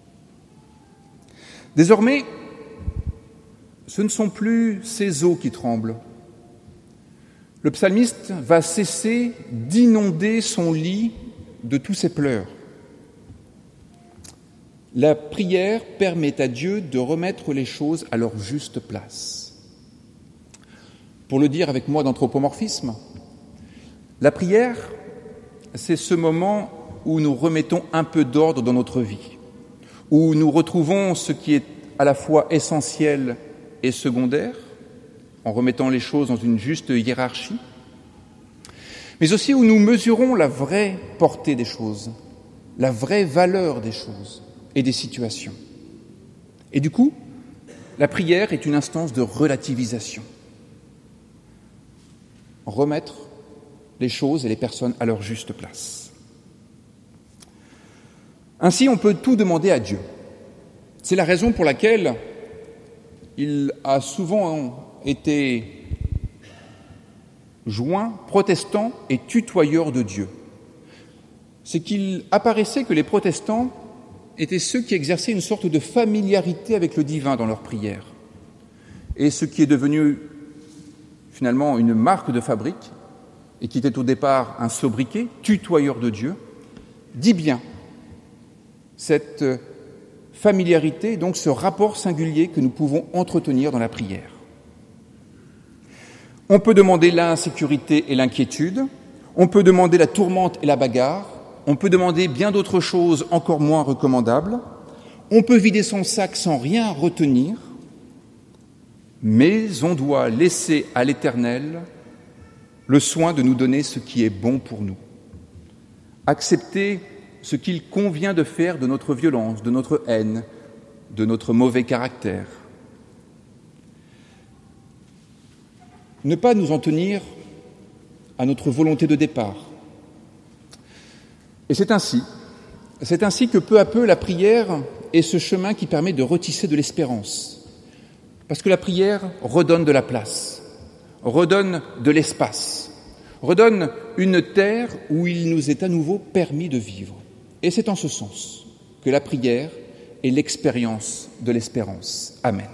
Désormais, ce ne sont plus ses os qui tremblent. Le psalmiste va cesser d'inonder son lit de tous ses pleurs. La prière permet à Dieu de remettre les choses à leur juste place. Pour le dire avec moi d'anthropomorphisme, la prière, c'est ce moment où nous remettons un peu d'ordre dans notre vie, où nous retrouvons ce qui est à la fois essentiel et secondaire, en remettant les choses dans une juste hiérarchie, mais aussi où nous mesurons la vraie portée des choses, la vraie valeur des choses et des situations. Et du coup, la prière est une instance de relativisation. Remettre les choses et les personnes à leur juste place. Ainsi, on peut tout demander à Dieu. C'est la raison pour laquelle il a souvent été joint, protestant et tutoyeur de Dieu. C'est qu'il apparaissait que les protestants étaient ceux qui exerçaient une sorte de familiarité avec le divin dans leurs prières. Et ce qui est devenu finalement une marque de fabrique et qui était au départ un sobriquet, tutoyeur de Dieu, dit bien cette familiarité, donc ce rapport singulier que nous pouvons entretenir dans la prière. On peut demander l'insécurité et l'inquiétude, on peut demander la tourmente et la bagarre, on peut demander bien d'autres choses encore moins recommandables, on peut vider son sac sans rien retenir, mais on doit laisser à l'Éternel le soin de nous donner ce qui est bon pour nous. Accepter ce qu'il convient de faire de notre violence, de notre haine, de notre mauvais caractère. Ne pas nous en tenir à notre volonté de départ. Et c'est ainsi que peu à peu la prière est ce chemin qui permet de retisser de l'espérance. Parce que la prière redonne de la place, redonne de l'espace, redonne une terre où il nous est à nouveau permis de vivre. Et c'est en ce sens que la prière est l'expérience de l'espérance. Amen.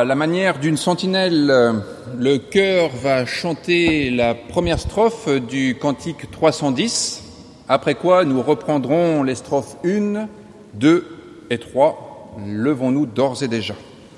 À la manière d'une sentinelle, le chœur va chanter la première strophe du cantique 310, après quoi nous reprendrons les strophes 1, 2 et 3. Levons-nous d'ores et déjà.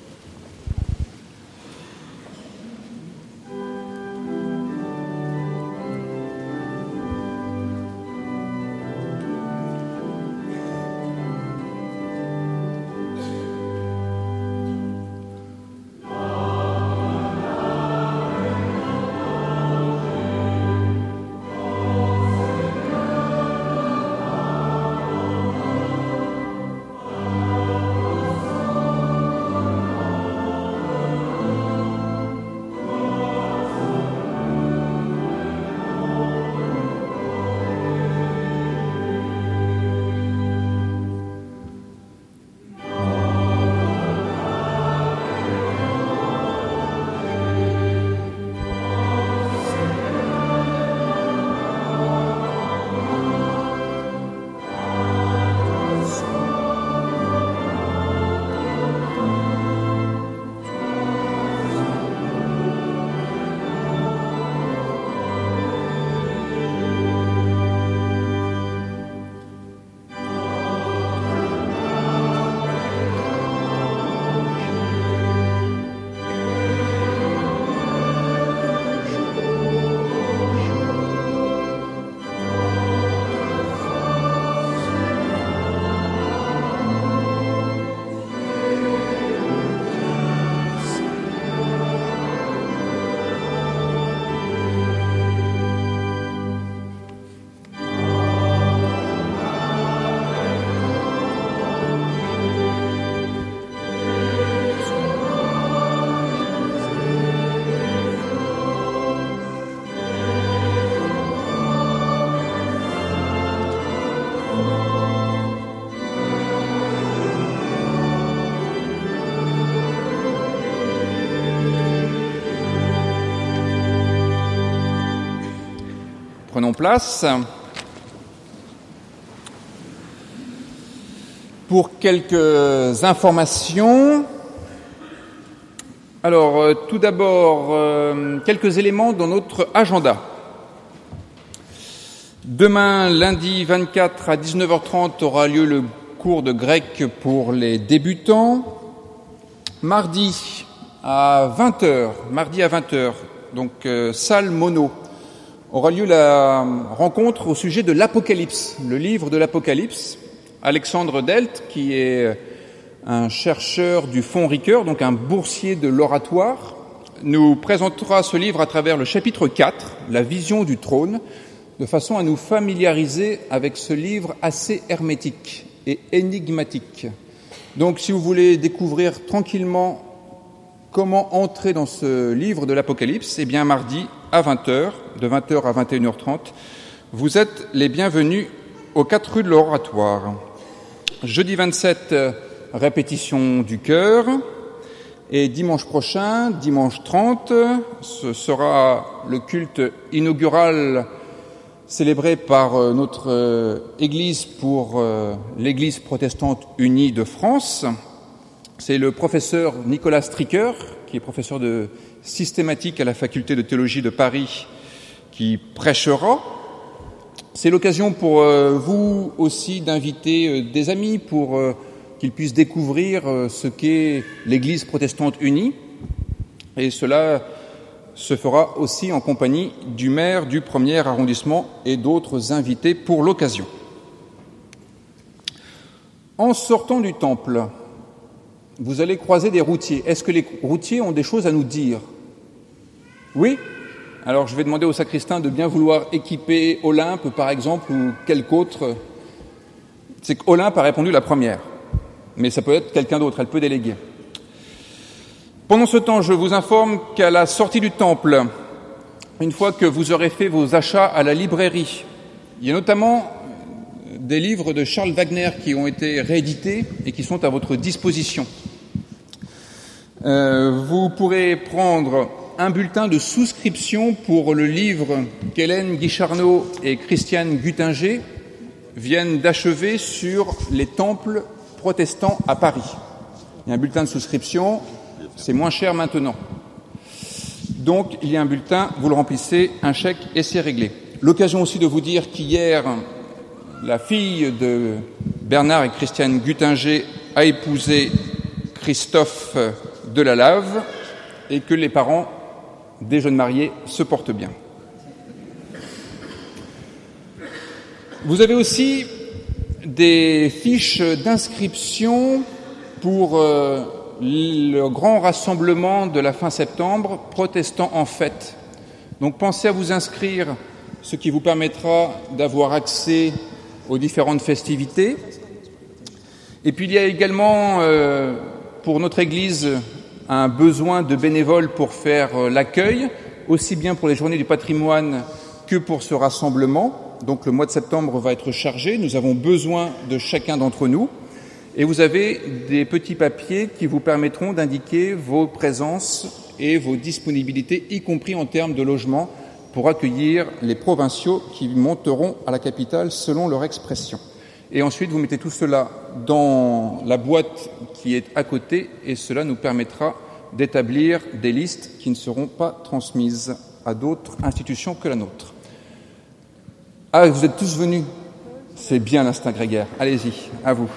Prenons place. Pour quelques informations. Alors, tout d'abord, quelques éléments dans notre agenda. Demain, lundi 24 à 19h30, aura lieu le cours de grec pour les débutants. Mardi à 20h, donc salle mono, aura lieu la rencontre au sujet de l'Apocalypse, le livre de l'Apocalypse. Alexandre Delt, qui est un chercheur du Fonds Ricoeur, donc un boursier de l'oratoire, nous présentera ce livre à travers le chapitre 4, la vision du trône, de façon à nous familiariser avec ce livre assez hermétique et énigmatique. Donc, si vous voulez découvrir tranquillement comment entrer dans ce livre de l'Apocalypse, eh bien, mardi à 20h, de 20h à 21h30, vous êtes les bienvenus aux 4 rues de l'Oratoire. Jeudi 27, répétition du chœur. Et dimanche prochain, dimanche 30, ce sera le culte inaugural célébré par notre Église pour l'Église protestante unie de France. C'est le professeur Nicolas Stricker, qui est professeur de systématique à la faculté de théologie de Paris, qui prêchera. C'est l'occasion pour vous aussi d'inviter des amis pour qu'ils puissent découvrir ce qu'est l'Église protestante unie. Et cela se fera aussi en compagnie du maire du 1er arrondissement et d'autres invités pour l'occasion. En sortant du temple, vous allez croiser des routiers. Est-ce que les routiers ont des choses à nous dire? Oui? Alors je vais demander au sacristain de bien vouloir équiper Olympe, par exemple, ou quelque autre. C'est qu'Olympe a répondu la première, mais ça peut être quelqu'un d'autre, elle peut déléguer. Pendant ce temps, je vous informe qu'à la sortie du temple, une fois que vous aurez fait vos achats à la librairie, il y a notamment des livres de Charles Wagner qui ont été réédités et qui sont à votre disposition. Vous pourrez prendre un bulletin de souscription pour le livre qu'Hélène Guicharneau et Christiane Guttinger viennent d'achever sur les temples protestants à Paris. Il y a un bulletin de souscription C'est moins cher maintenant. Donc, il y a un bulletin, vous le remplissez, un chèque et c'est réglé. L'occasion aussi de vous dire qu'hier, la fille de Bernard et Christiane Guttinger a épousé Christophe Delalave et que les parents des jeunes mariés se portent bien. Vous avez aussi des fiches d'inscription pour le grand rassemblement de la fin septembre, Protestants en fête. Donc pensez à vous inscrire, ce qui vous permettra d'avoir accès aux différentes festivités. Et puis il y a également pour notre Église un besoin de bénévoles pour faire l'accueil, aussi bien pour les journées du patrimoine que pour ce rassemblement. Donc le mois de septembre va être chargé, nous avons besoin de chacun d'entre nous. Et vous avez des petits papiers qui vous permettront d'indiquer vos présences et vos disponibilités, y compris en termes de logement, pour accueillir les provinciaux qui monteront à la capitale selon leur expression. Et ensuite, vous mettez tout cela dans la boîte qui est à côté et cela nous permettra d'établir des listes qui ne seront pas transmises à d'autres institutions que la nôtre. Ah, vous êtes tous venus. C'est bien l'instinct grégaire. Allez-y, à vous.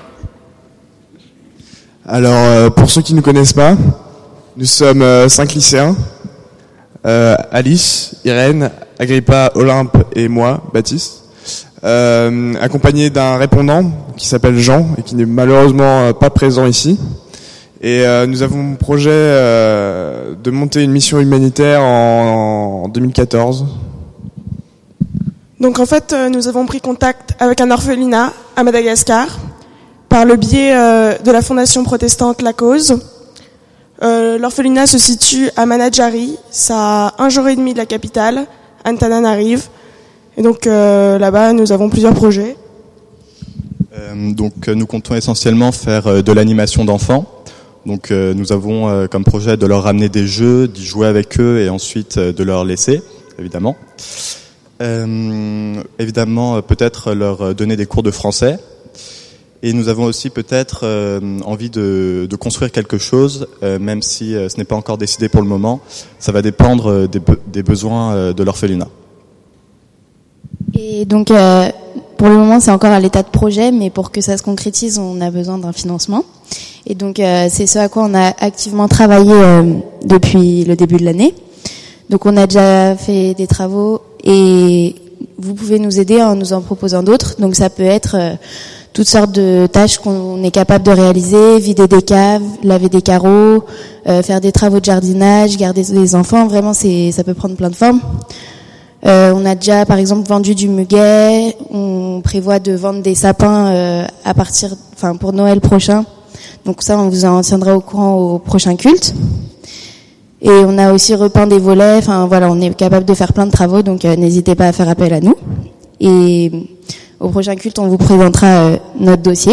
Alors, pour ceux qui ne nous connaissent pas, nous sommes 5 lycéens. Alice, Irène, Agrippa, Olympe et moi, Baptiste. Accompagnés d'un répondant qui s'appelle Jean et qui n'est malheureusement pas présent ici. Et nous avons pour projet de monter une mission humanitaire en 2014. Donc en fait, nous avons pris contact avec un orphelinat à Madagascar par le biais de la fondation protestante La Cause. L'orphelinat se situe à Manadjari, ça à 1 jour et demi de la capitale, Antananarive. Et donc là-bas, nous avons plusieurs projets. Donc nous comptons essentiellement faire de l'animation d'enfants. Donc nous avons comme projet de leur ramener des jeux, d'y jouer avec eux et ensuite de leur laisser, évidemment. Évidemment, peut-être leur donner des cours de français. Et nous avons aussi peut-être envie de construire quelque chose, même si ce n'est pas encore décidé pour le moment. Ça va dépendre des besoins de l'orphelinat. Et donc, pour le moment, c'est encore à l'état de projet, mais pour que ça se concrétise, on a besoin d'un financement. Et donc, c'est ce à quoi on a activement travaillé depuis le début de l'année. Donc, on a déjà fait des travaux et vous pouvez nous aider en nous en proposant d'autres. Donc, ça peut être toutes sortes de tâches qu'on est capable de réaliser, vider des caves, laver des carreaux, faire des travaux de jardinage, garder des enfants. Vraiment, ça peut prendre plein de formes. On a déjà, par exemple, vendu du muguet. On prévoit de vendre des sapins pour Noël prochain. Donc ça, on vous en tiendra au courant au prochain culte. Et on a aussi repeint des volets. Enfin voilà, on est capable de faire plein de travaux. Donc n'hésitez pas à faire appel à nous. Et au prochain culte, on vous présentera notre dossier.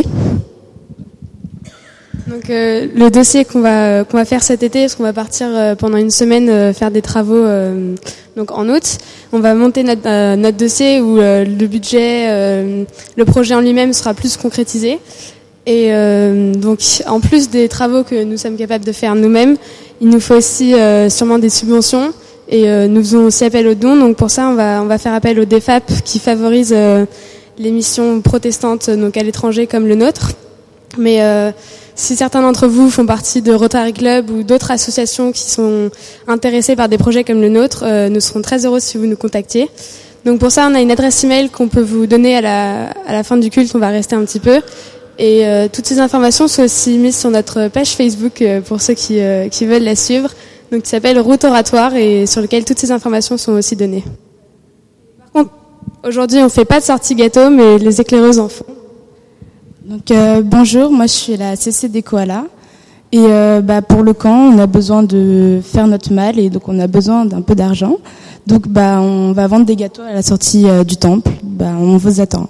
Donc le dossier qu'on va faire cet été, parce qu'on va partir pendant une semaine faire des travaux donc en août. On va monter notre dossier où le budget, le projet en lui-même sera plus concrétisé. Et donc en plus des travaux que nous sommes capables de faire nous-mêmes, il nous faut aussi sûrement des subventions. Et nous faisons aussi appel aux dons. Donc pour ça, on va faire appel au DEFAP qui favorise les missions protestantes donc à l'étranger comme le nôtre. Mais si certains d'entre vous font partie de Rotary Club ou d'autres associations qui sont intéressées par des projets comme le nôtre, nous serons très heureux si vous nous contactiez. Donc pour ça, on a une adresse email qu'on peut vous donner à la fin du culte. On va rester un petit peu. Et toutes ces informations sont aussi mises sur notre page Facebook pour ceux qui veulent la suivre. Donc qui s'appelle Route Oratoire et sur lequel toutes ces informations sont aussi données. Par contre, aujourd'hui, on fait pas de sortie gâteau, mais les éclaireuses en font. Donc bonjour, moi je suis la CC des Koalas et pour le camp on a besoin de faire notre malle et donc on a besoin d'un peu d'argent. Donc on va vendre des gâteaux à la sortie du temple. On vous attend.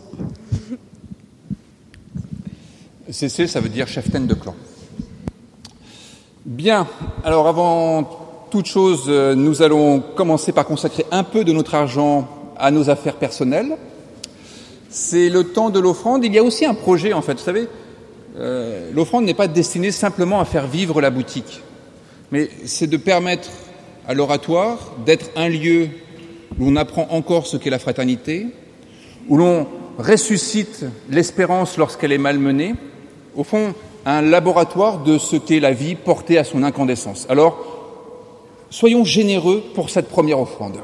CC, ça veut dire cheftaine de clan. Bien, alors avant toute chose, nous allons commencer par consacrer un peu de notre argent à nos affaires personnelles. C'est le temps de l'offrande. Il y a aussi un projet, en fait. Vous savez, l'offrande n'est pas destinée simplement à faire vivre la boutique. mais c'est de permettre à l'oratoire d'être un lieu où on apprend encore ce qu'est la fraternité, où l'on ressuscite l'espérance lorsqu'elle est malmenée, au fond, un laboratoire de ce qu'est la vie portée à son incandescence. Alors, soyons généreux pour cette première offrande.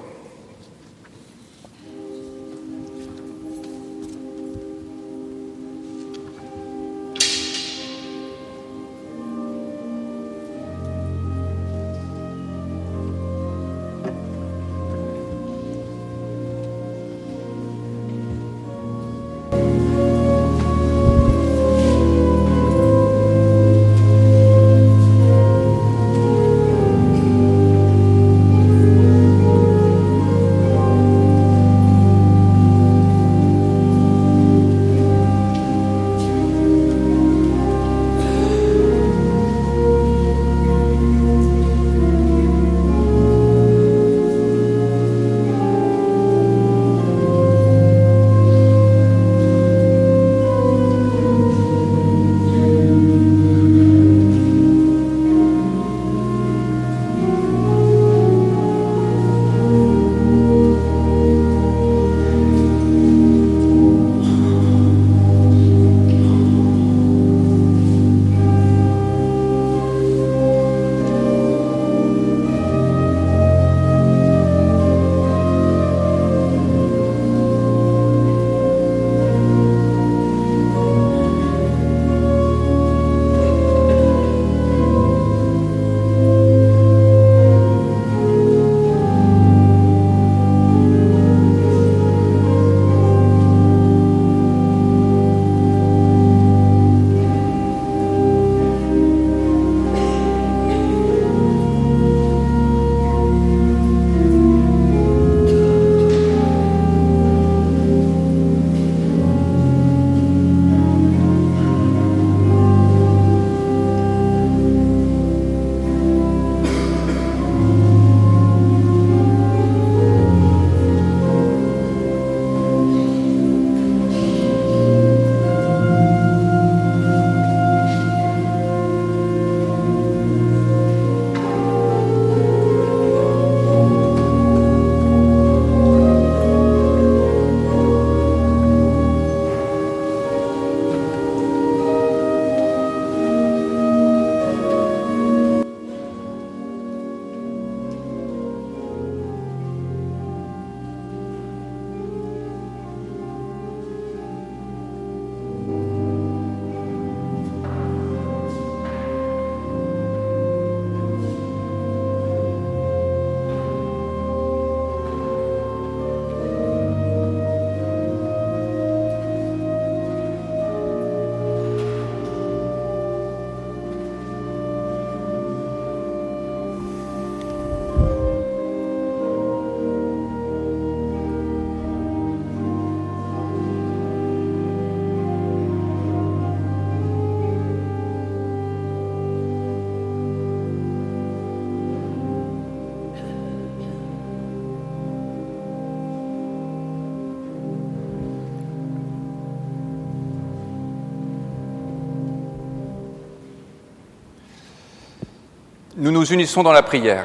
Nous nous unissons dans la prière.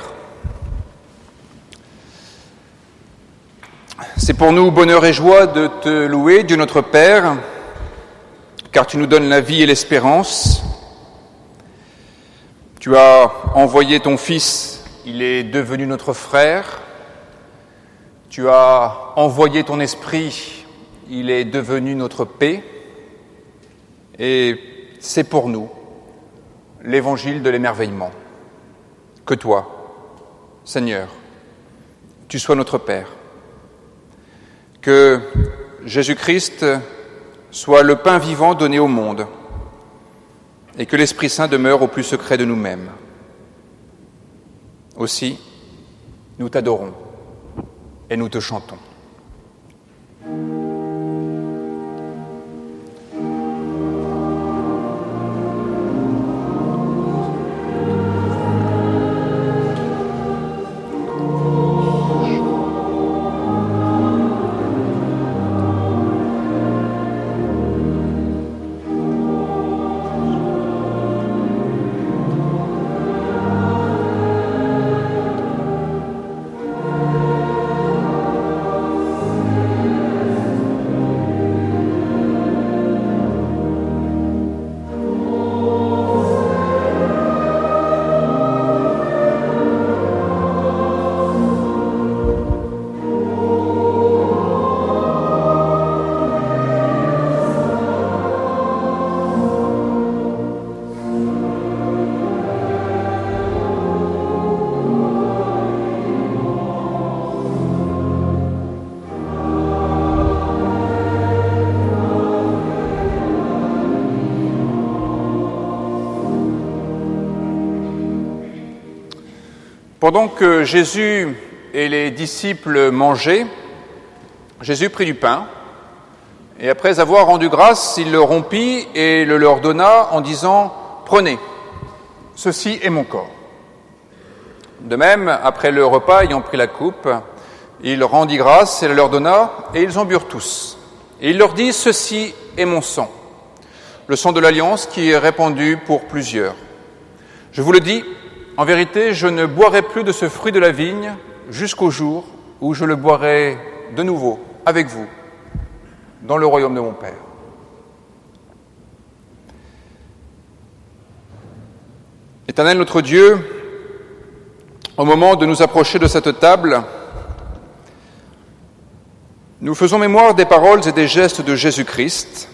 C'est pour nous bonheur et joie de te louer, Dieu notre Père, car tu nous donnes la vie et l'espérance. Tu as envoyé ton Fils, il est devenu notre frère. Tu as envoyé ton Esprit, il est devenu notre paix. Et c'est pour nous l'évangile de l'émerveillement. Que toi, Seigneur, tu sois notre Père. Que Jésus-Christ soit le pain vivant donné au monde et que l'Esprit Saint demeure au plus secret de nous-mêmes. Aussi, nous t'adorons et nous te chantons. Pendant que Jésus et les disciples mangeaient, Jésus prit du pain, et après avoir rendu grâce, il le rompit et le leur donna en disant « Prenez, ceci est mon corps ». De même, après le repas, ayant pris la coupe, il rendit grâce et le leur donna, et ils en burent tous. Et il leur dit « Ceci est mon sang, le sang de l'Alliance qui est répandu pour plusieurs. Je vous le dis, en vérité, je ne boirai plus de ce fruit de la vigne jusqu'au jour où je le boirai de nouveau avec vous dans le royaume de mon Père. » Éternel notre Dieu, au moment de nous approcher de cette table, nous faisons mémoire des paroles et des gestes de Jésus-Christ,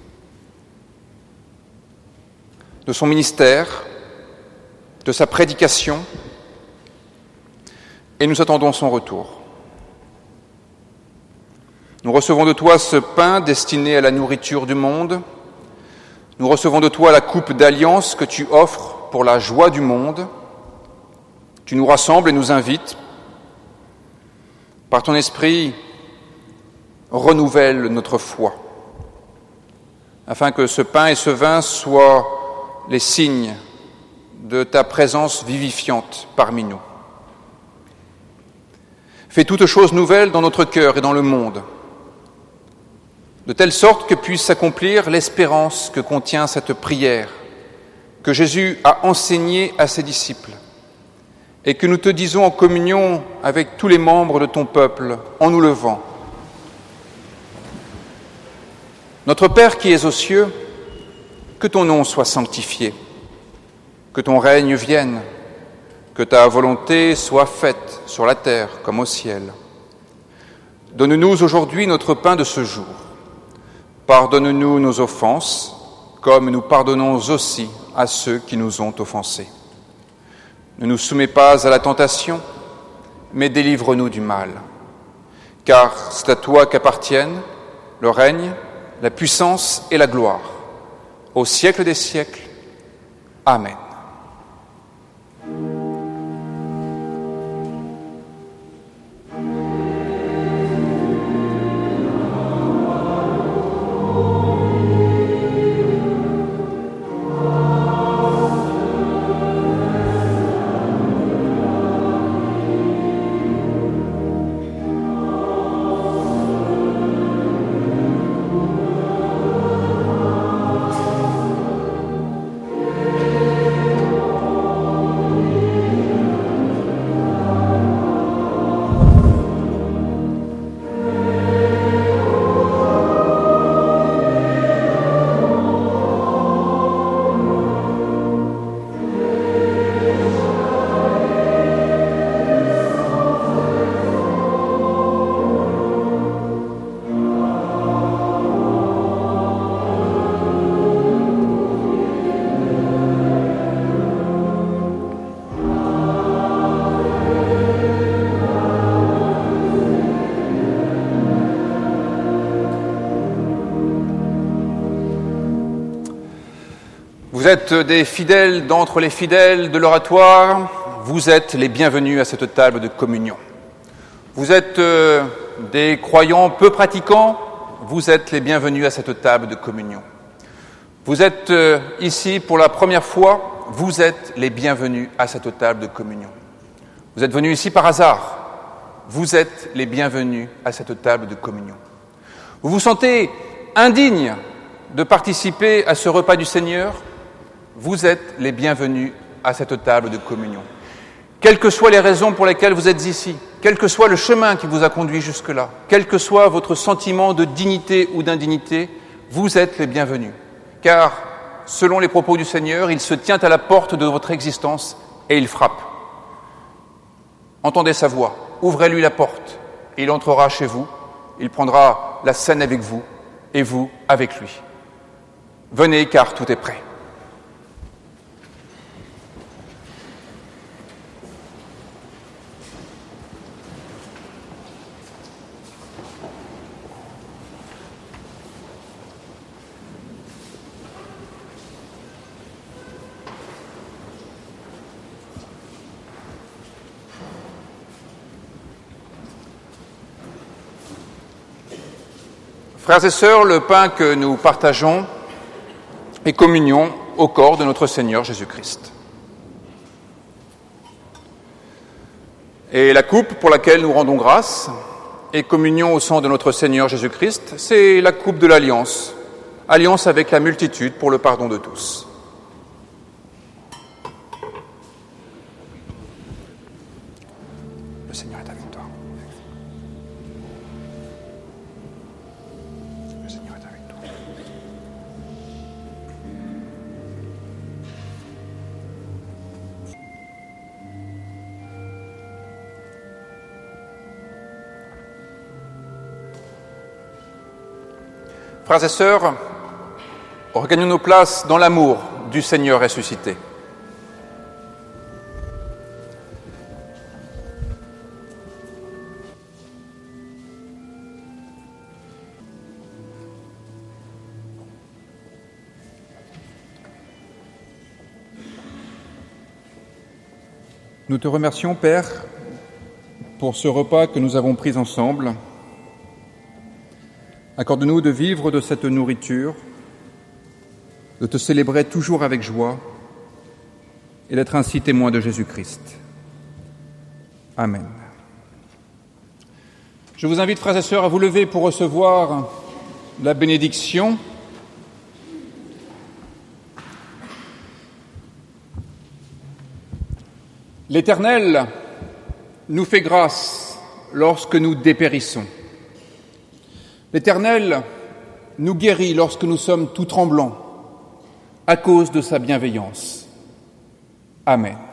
de son ministère, de sa prédication, et nous attendons son retour. Nous recevons de toi ce pain destiné à la nourriture du monde. Nous recevons de toi la coupe d'alliance que tu offres pour la joie du monde. Tu nous rassembles et nous invites. Par ton esprit, renouvelle notre foi, afin que ce pain et ce vin soient les signes de ta présence vivifiante parmi nous. Fais toutes choses nouvelles dans notre cœur et dans le monde, de telle sorte que puisse s'accomplir l'espérance que contient cette prière que Jésus a enseignée à ses disciples et que nous te disons en communion avec tous les membres de ton peuple en nous levant. Notre Père qui es aux cieux, que ton nom soit sanctifié, que ton règne vienne, que ta volonté soit faite sur la terre comme au ciel. Donne-nous aujourd'hui notre pain de ce jour. Pardonne-nous nos offenses, comme nous pardonnons aussi à ceux qui nous ont offensés. Ne nous soumets pas à la tentation, mais délivre-nous du mal. Car c'est à toi qu'appartiennent le règne, la puissance et la gloire, au siècle des siècles. Amen. Vous êtes des fidèles d'entre les fidèles de l'oratoire, vous êtes les bienvenus à cette table de communion. Vous êtes des croyants peu pratiquants, vous êtes les bienvenus à cette table de communion. Vous êtes ici pour la première fois, vous êtes les bienvenus à cette table de communion. Vous êtes venus ici par hasard, vous êtes les bienvenus à cette table de communion. Vous vous sentez indigne de participer à ce repas du Seigneur, vous êtes les bienvenus à cette table de communion. Quelles que soient les raisons pour lesquelles vous êtes ici, quel que soit le chemin qui vous a conduit jusque-là, quel que soit votre sentiment de dignité ou d'indignité, vous êtes les bienvenus. Car, selon les propos du Seigneur, il se tient à la porte de votre existence et il frappe. Entendez sa voix, ouvrez-lui la porte, et il entrera chez vous, il prendra la scène avec vous, et vous avec lui. Venez, car tout est prêt. Frères et sœurs, le pain que nous partageons est communion au corps de notre Seigneur Jésus-Christ. Et la coupe pour laquelle nous rendons grâce est communion au sang de notre Seigneur Jésus-Christ. C'est la coupe de l'alliance, alliance avec la multitude pour le pardon de tous. Le Seigneur est avec toi. Le Seigneur est avec toi. Frères et sœurs, regagnons nos places dans l'amour du Seigneur ressuscité. Nous te remercions, Père, pour ce repas que nous avons pris ensemble. Accorde-nous de vivre de cette nourriture, de te célébrer toujours avec joie et d'être ainsi témoin de Jésus-Christ. Amen. Je vous invite, frères et sœurs, à vous lever pour recevoir la bénédiction. L'Éternel nous fait grâce lorsque nous dépérissons. L'Éternel nous guérit lorsque nous sommes tout tremblants à cause de sa bienveillance. Amen.